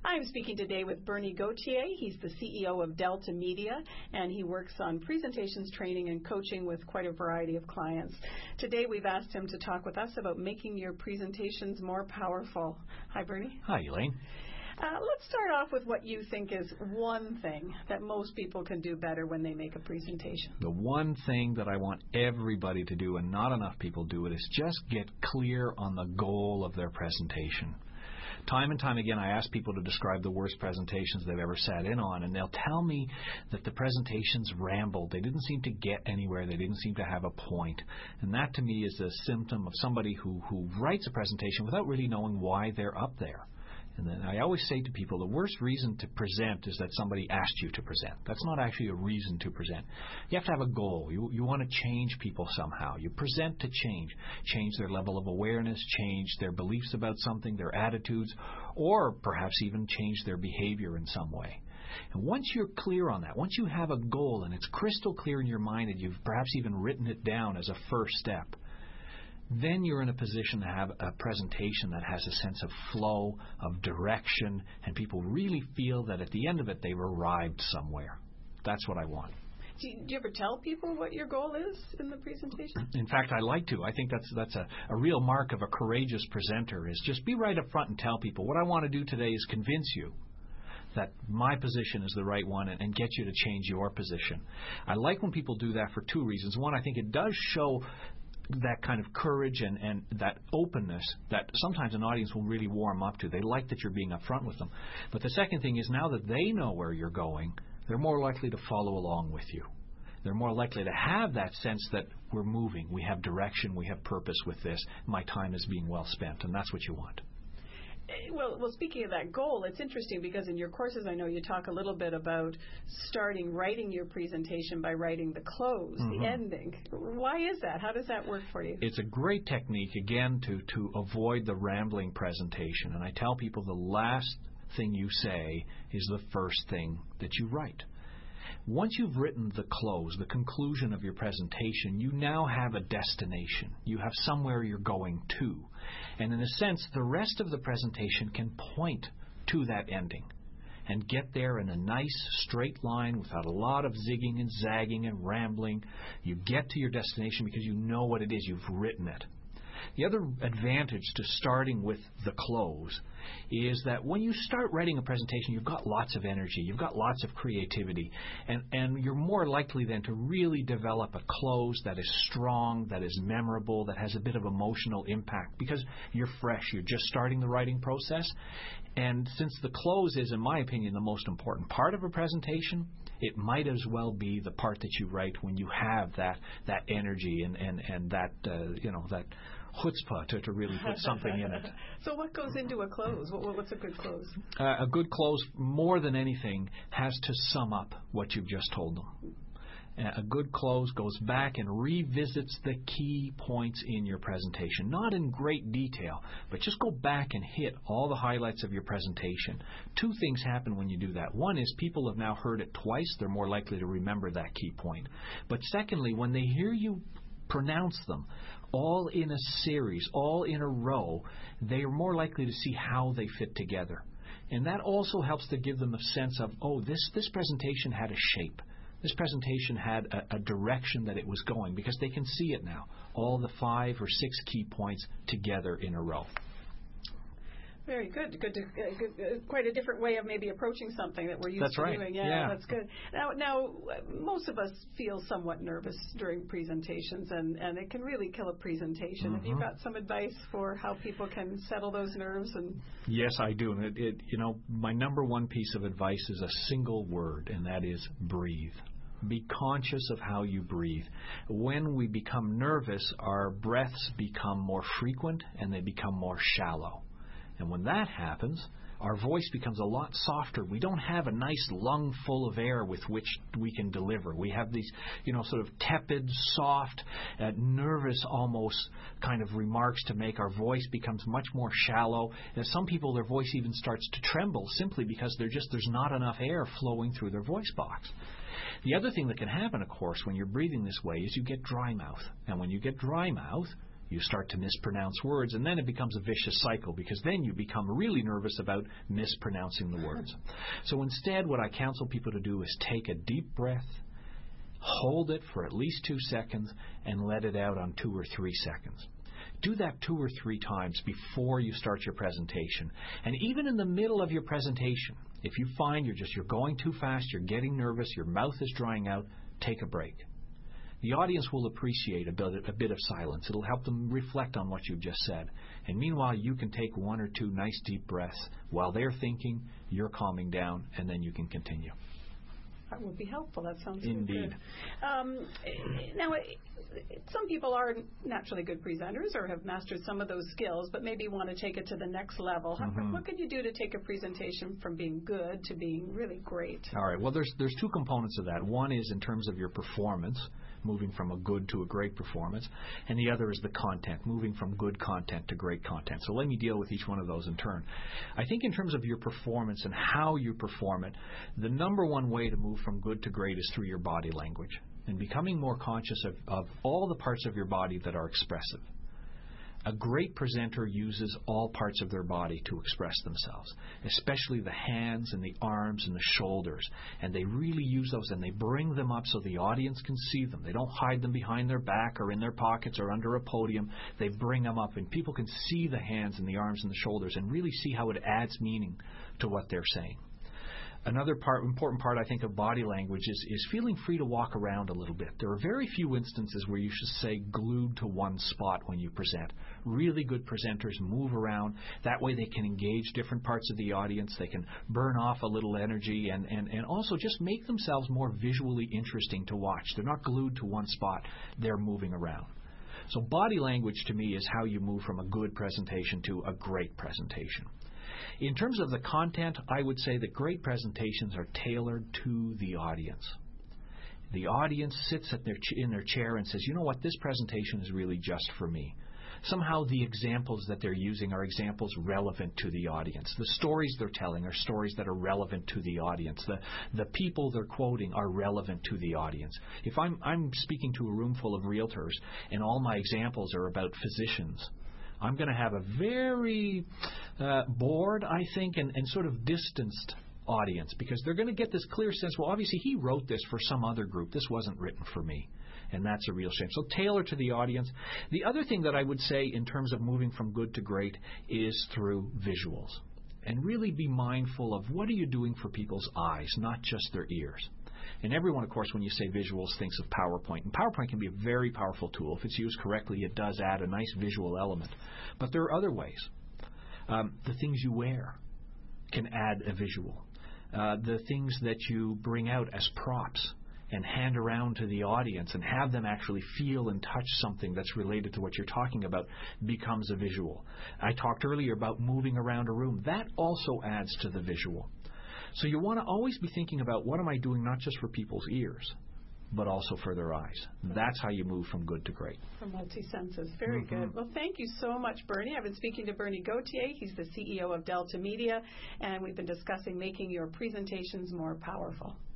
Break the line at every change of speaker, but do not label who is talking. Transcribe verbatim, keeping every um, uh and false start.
I'm speaking today with Bernie Gauthier. He's the C E O of Delta Media, and he works on presentations, training, and coaching with quite a variety of clients. Today we've asked him to talk with us about making your presentations more powerful. Hi, Bernie.
Hi, Elaine.
Uh, let's start off with what you think is one thing that most people can do better when they make a presentation.
The one thing that I want everybody to do, and not enough people do it, is just get clear on the goal of their presentation. Time and time again, I ask people to describe the worst presentations they've ever sat in on, and they'll tell me that the presentations rambled. They didn't seem to get anywhere. They didn't seem to have a point. And that, to me, is a symptom of somebody who, who writes a presentation without really knowing why they're up there. And then I always say to people, the worst reason to present is that somebody asked you to present. That's not actually a reason to present. You have to have a goal. You, you want to change people somehow. You present to change. Change their level of awareness, change their beliefs about something, their attitudes, or perhaps even change their behavior in some way. And once you're clear on that, once you have a goal and it's crystal clear in your mind and you've perhaps even written it down as a first step, then you're in a position to have a presentation that has a sense of flow, of direction, and people really feel that at the end of it they've arrived somewhere. That's what I want.
Do you, do you ever tell people what your goal is in the presentation?
In fact, I like to. I think that's that's a, a real mark of a courageous presenter, is just be right up front and tell people, what I want to do today is convince you that my position is the right one and, and get you to change your position. I like when people do that for two reasons. One, I think it does show that kind of courage and, and that openness that sometimes an audience will really warm up to. They like that you're being upfront with them. But the second thing is, now that they know where you're going, they're more likely to follow along with you. They're more likely to have that sense that we're moving, we have direction, we have purpose with this, my time is being well spent, and that's what you want.
Well, well, speaking of that goal, it's interesting because in your courses I know you talk a little bit about starting writing your presentation by writing the close, mm-hmm. the ending. Why is that? How does that work for you?
It's a great technique, again, to, to avoid the rambling presentation. And I tell people the last thing you say is the first thing that you write. Once you've written the close, the conclusion of your presentation, you now have a destination. You have somewhere you're going to. And in a sense, the rest of the presentation can point to that ending and get there in a nice straight line without a lot of zigging and zagging and rambling. You get to your destination because you know what it is. You've written it. The other advantage to starting with the close is that when you start writing a presentation, you've got lots of energy, you've got lots of creativity, and, and you're more likely then to really develop a close that is strong, that is memorable, that has a bit of emotional impact because you're fresh, you're just starting the writing process. And since the close is, in my opinion, the most important part of a presentation, it might as well be the part that you write when you have that that energy and, and, and that, uh, you know, that chutzpah to, to really put something in it.
So what goes into a close? What, what's a good close?
Uh, a good close, more than anything, has to sum up what you've just told them. A good close goes back and revisits the key points in your presentation. Not in great detail, but just go back and hit all the highlights of your presentation. Two things happen when you do that. One is people have now heard it twice. They're more likely to remember that key point. But secondly, when they hear you pronounce them all in a series, all in a row, they are more likely to see how they fit together. And that also helps to give them a sense of, oh, this, this presentation had a shape. This presentation had a, a direction that it was going because they can see it now, all the five or six key points together in a row.
Very good. Good. To, uh, good uh, quite a different way of maybe approaching something that we're used
that's
to
right.
doing. Yeah,
yeah,
that's good. Now, now, most of us feel somewhat nervous during presentations, and, and it can really kill a presentation.
Mm-hmm.
Have you got some advice for how people can settle those nerves? And
yes, I do. And it, it, you know, my number one piece of advice is a single word, and that is breathe. Be conscious of how you breathe. When we become nervous, our breaths become more frequent and they become more shallow. And when that happens, our voice becomes a lot softer. We don't have a nice lung full of air with which we can deliver. We have these, you know, sort of tepid, soft, uh, nervous almost kind of remarks to make. Our voice becomes much more shallow. And some people, their voice even starts to tremble simply because they're just there's not enough air flowing through their voice box. The other thing that can happen, of course, when you're breathing this way is you get dry mouth. And when you get dry mouth, You start to mispronounce words, and then it becomes a vicious cycle because then you become really nervous about mispronouncing the words. So instead, what I counsel people to do is take a deep breath, hold it for at least two seconds, and let it out on two or three seconds. Do that two or three times before you start your presentation. And even in the middle of your presentation, if you find you're just you're going too fast, you're getting nervous, your mouth is drying out, take a break. The audience will appreciate a bit, a bit of silence. It'll help them reflect on what you've just said. And meanwhile, you can take one or two nice deep breaths. While they're thinking, you're calming down, and then you can continue.
That would be helpful. That sounds
Indeed.
good. Um, now, some people are naturally good presenters or have mastered some of those skills, but maybe want to take it to the next level. Mm-hmm. What can you do to take a presentation from being good to being really great?
All right. Well, there's there's two components of that. One is in terms of your performance, moving from a good to a great performance, and the other is the content, moving from good content to great content. So let me deal with each one of those in turn. I think in terms of your performance and how you perform it, the number one way to move from good to great is through your body language and becoming more conscious of, of all the parts of your body that are expressive. A great presenter uses all parts of their body to express themselves, especially the hands and the arms and the shoulders. And they really use those and they bring them up so the audience can see them. They don't hide them behind their back or in their pockets or under a podium. They bring them up and people can see the hands and the arms and the shoulders and really see how it adds meaning to what they're saying. Another part, important part, I think, of body language is, is feeling free to walk around a little bit. There are very few instances where you should stay glued to one spot when you present. Really good presenters move around. That way they can engage different parts of the audience. They can burn off a little energy and, and, and also just make themselves more visually interesting to watch. They're not glued to one spot. They're moving around. So body language, to me, is how you move from a good presentation to a great presentation. In terms of the content, I would say that great presentations are tailored to the audience. The audience sits at their ch- in their chair and says, you know what, this presentation is really just for me. Somehow the examples that they're using are examples relevant to the audience. The stories they're telling are stories that are relevant to the audience. The, the people they're quoting are relevant to the audience. If I'm, I'm speaking to a room full of realtors and all my examples are about physicians, I'm going to have a very uh, bored, I think, and, and sort of distanced audience because they're going to get this clear sense, well, obviously he wrote this for some other group. This wasn't written for me. And that's a real shame. So tailor to the audience. The other thing that I would say in terms of moving from good to great is through visuals. And really be mindful of what are you doing for people's eyes, not just their ears. And everyone, of course, when you say visuals, thinks of PowerPoint. And PowerPoint can be a very powerful tool. If it's used correctly, it does add a nice visual element. But there are other ways. Um, the things you wear can add a visual. Uh, the things that you bring out as props and hand around to the audience and have them actually feel and touch something that's related to what you're talking about becomes a visual. I talked earlier about moving around a room. That also adds to the visual. So you want to always be thinking about what am I doing not just for people's ears, but also for their eyes. That's how you move from good to great.
From multi-senses. Very mm-hmm. good. Well, thank you so much, Bernie. I've been speaking to Bernie Gauthier. He's the C E O of Delta Media, and we've been discussing making your presentations more powerful.